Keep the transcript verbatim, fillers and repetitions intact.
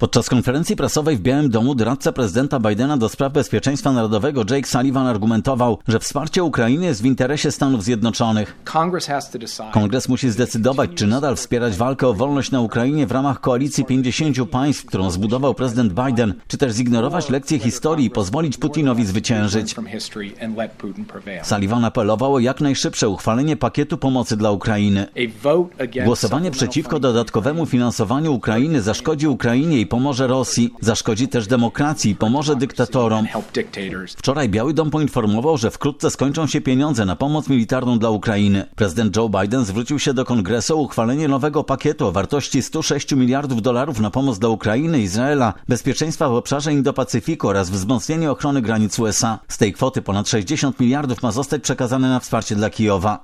Podczas konferencji prasowej w Białym Domu doradca prezydenta Bidena do spraw bezpieczeństwa narodowego Jake Sullivan argumentował, że wsparcie Ukrainy jest w interesie Stanów Zjednoczonych. Kongres musi zdecydować, czy nadal wspierać walkę o wolność na Ukrainie w ramach koalicji pięćdziesięciu państw, którą zbudował prezydent Biden, czy też zignorować lekcje historii i pozwolić Putinowi zwyciężyć. Sullivan apelował o jak najszybsze uchwalenie pakietu pomocy dla Ukrainy. Głosowanie przeciwko dodatkowemu finansowaniu Ukrainy zaszkodzi Ukrainie i pomoże Rosji, zaszkodzi też demokracji i pomoże dyktatorom. Wczoraj Biały Dom poinformował, że wkrótce skończą się pieniądze na pomoc militarną dla Ukrainy. Prezydent Joe Biden zwrócił się do Kongresu o uchwalenie nowego pakietu o wartości stu sześciu miliardów dolarów na pomoc dla Ukrainy, Izraela, bezpieczeństwa w obszarze Indo-Pacyfiku oraz wzmocnienie ochrony granic U S A. Z tej kwoty ponad sześćdziesiąt miliardów ma zostać przekazane na wsparcie dla Kijowa.